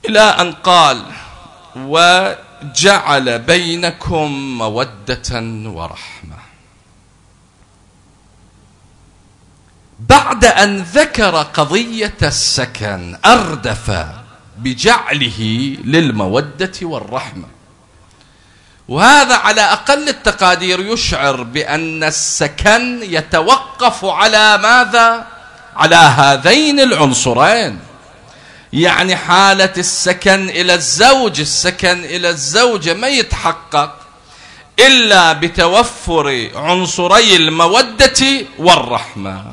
إلى أن قال: وجعل بينكم مودة ورحمة. بعد أن ذكر قضية السكن أردف بجعله للمودة والرحمة، وهذا على أقل التقادير يشعر بأن السكن يتوقف على ماذا؟ على هذين العنصرين. يعني حالة السكن إلى الزوج، السكن إلى الزوجة ما يتحقق إلا بتوفر عنصري المودة والرحمة.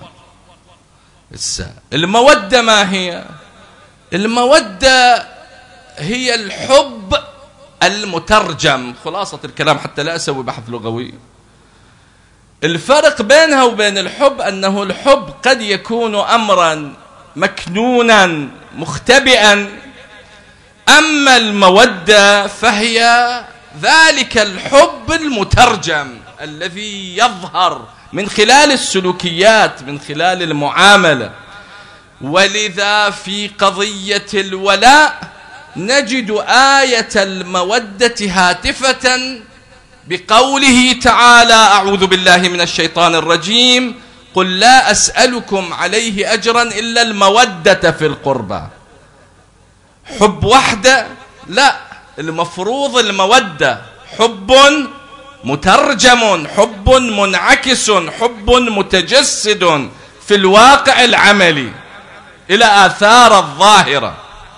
المودة ما هي؟ المودة هي الحب المترجم، خلاصة الكلام حتى لا أسوي بحث لغوي. الفرق بينها وبين الحب أنه الحب قد يكون أمرا مكنونا مختبئا، أما المودة فهي ذلك الحب المترجم الذي يظهر من خلال السلوكيات، من خلال المعاملة. ولذا في قضية الولاء نجد آية المودة هاتفة بقوله تعالى: أعوذ بالله من الشيطان الرجيم: قل لا أسألكم عليه أجرا إلا المودة في القربى. حب وحده؟ لا، المفروض المودة حب مترجم، حب منعكس، حب متجسد في الواقع العملي إلى آثار الظاهرة.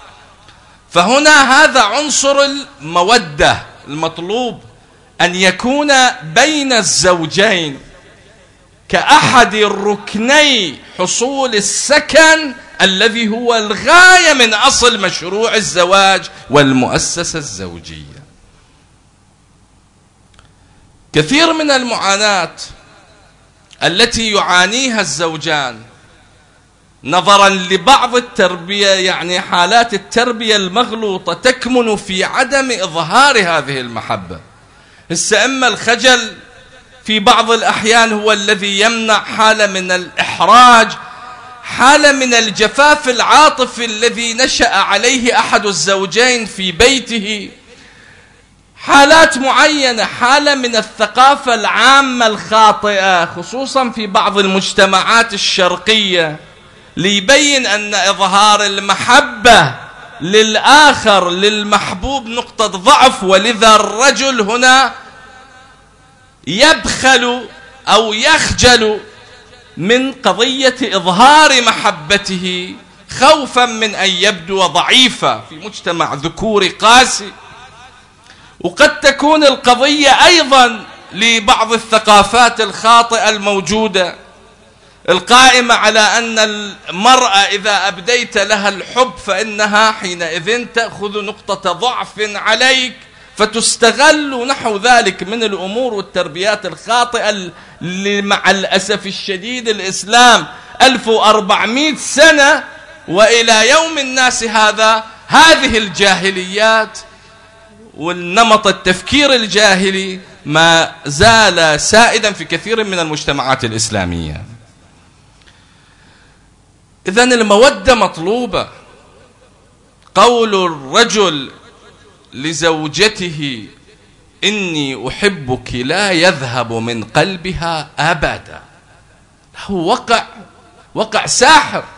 فهنا هذا عنصر المودة المطلوب، أن يكون بين الزوجين كأحد الركني حصول السكن الذي هو الغاية من أصل مشروع الزواج والمؤسسة الزوجية. كثير من المعاناة التي يعانيها الزوجان نظرا لبعض التربية، يعني حالات التربية المغلوطة، تكمن في عدم إظهار هذه المحبة. إما الخجل في بعض الأحيان هو الذي يمنع، حالة من الإحراج، حالة من الجفاف العاطفي الذي نشأ عليه أحد الزوجين في بيته، حالات معينة، حالة من الثقافة العامة الخاطئة خصوصا في بعض المجتمعات الشرقية، ليبين أن إظهار المحبة للآخر للمحبوب نقطة ضعف. ولذا الرجل هنا يبخل أو يخجل من قضية إظهار محبته خوفا من أن يبدو ضعيفا في مجتمع ذكوري قاسي. وقد تكون القضية أيضا لبعض الثقافات الخاطئة الموجودة القائمة على أن المرأة إذا أبديت لها الحب فإنها حينئذ تأخذ نقطة ضعف عليك فتستغل، نحو ذلك من الأمور والتربيات الخاطئة اللي مع الأسف الشديد الإسلام 1400 سنة وإلى يوم الناس هذه الجاهليات والنمط التفكير الجاهلي ما زال سائدا في كثير من المجتمعات الإسلامية. إذن المودة مطلوبة. قول الرجل لزوجته إني أحبك لا يذهب من قلبها أبدا، له وقع ساحر.